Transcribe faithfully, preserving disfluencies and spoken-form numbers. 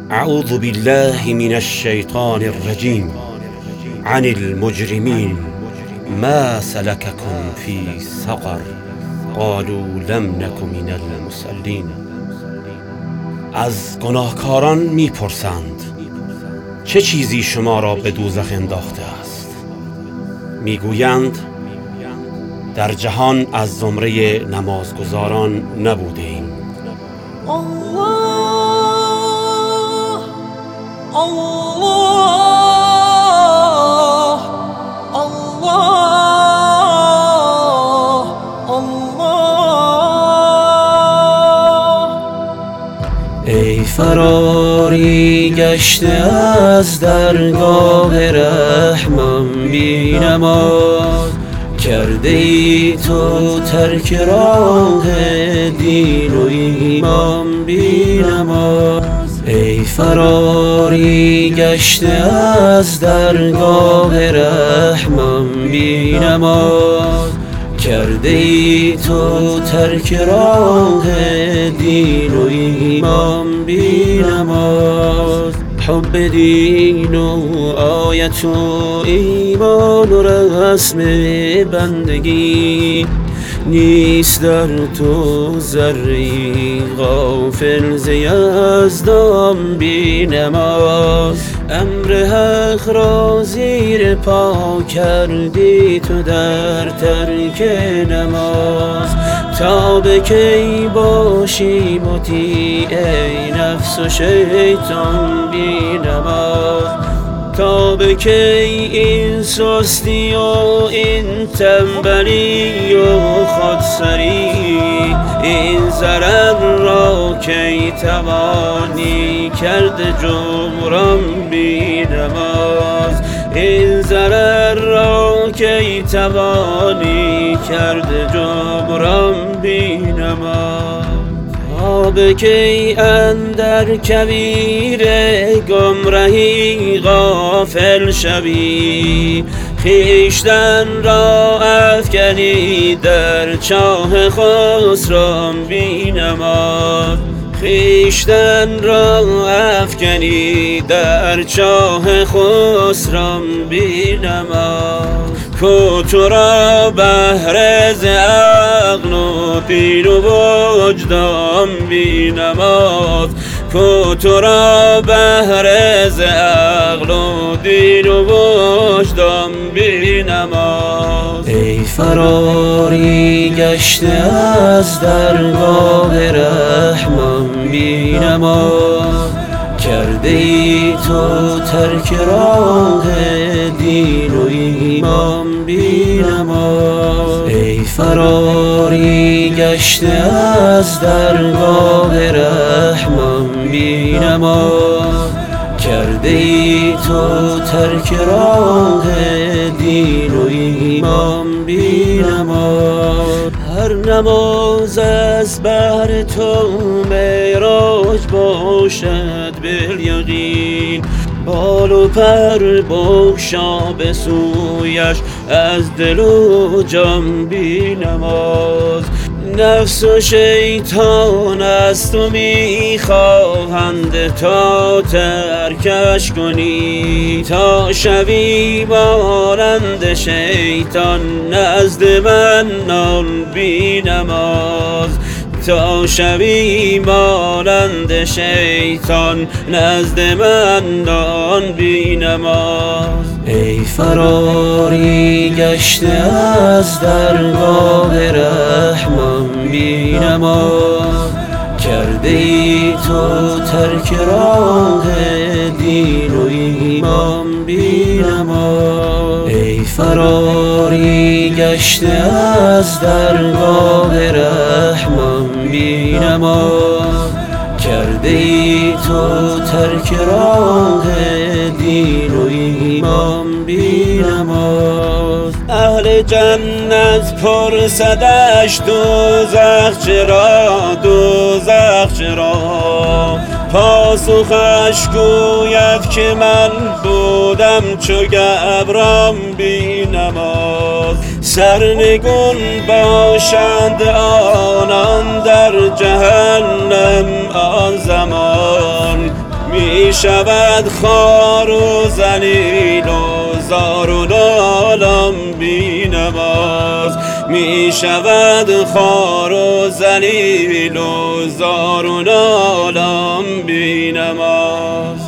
اعوذ بالله من الشیطان الرجیم. عن المجرمین ما سلككم في سقر قالوا لم نك من المصلین. از گناهکاران میپرسند چه چیزی شما را به دوزخ انداخته است؟ میگویند در جهان از زمره نمازگزاران نبودیم. الله الله الله الله. ای فراری گشته از درگاه رحمان بی نماز، کرده ای تو ترک راه دین و ایمان بی نماز. ای فراری گشته از درگاه رحمان بی نماز، کرده ای تو ترک راه دین و ایمان بی نماز. حب دین و آیت و ایمان و رسم بندگی، نیست در تو ذره‌ای غافل ز یزدان بی نماز. امر حق را زیر پا کردی تو در ترک نماز، تا به کی باشی مطیع ای نفس و شیطان بی نماز؟ تا به کی این سستی و این تنبلی و خودسری، این ضرر را کی توانی کرد جبران بی نماز؟ این ضرر را کی توانی کرد جبران بی نماز؟ تا به کی اندر کویر گمرهی غافل شوی، خویشتن را افکنی در چاه خسران بی نماز. خویشتن را افکنی در چاه خسران بی نماز. کو تو را بهر ز عقل و دین و وجدان بی نماز، کو تو را بهر ز عقل و دین و وجدان بی نماز. ای فراری گشته از درگاه رحمان بی نماز، کرده ای تو ترک راه دین و ایمان بی نماز. ای فراری گشته از درگاه رحمان بی نماز، کرده ای تو ترک راه دین و ایمان بی نماز. هر نماز از بهر تو معراج باشد بالیقین، بال و پر بگشا به سویش از دل و جان بی نماز. نفس و شیطان از تو میخواهند تا ترکش کنی، تا شوی مانند شیطان نزد منان بی نماز. تا شوی مانند شیطان نزد منان بی نماز. ای فراری گشته از درگاه رحمان بی نماز، کرده ای تو ترک راه دین و ایمان بی نماز. ای فراری گشته از درگاه رحمان بی نماز، کرده ای تو ترک راه دین و ایمان بی نماز. اهل جنت پرسدش دوزخ چرا، دوزخ چرا؟ پاسخش گوید که من بودم چو گبران بی نماز. سرنگون باشند آنان در جهنم آن زمان، می شود خوار و ذلیل و زار و نالم بی نماز می شود خوار و ذلیل و زار و نالم بی نماز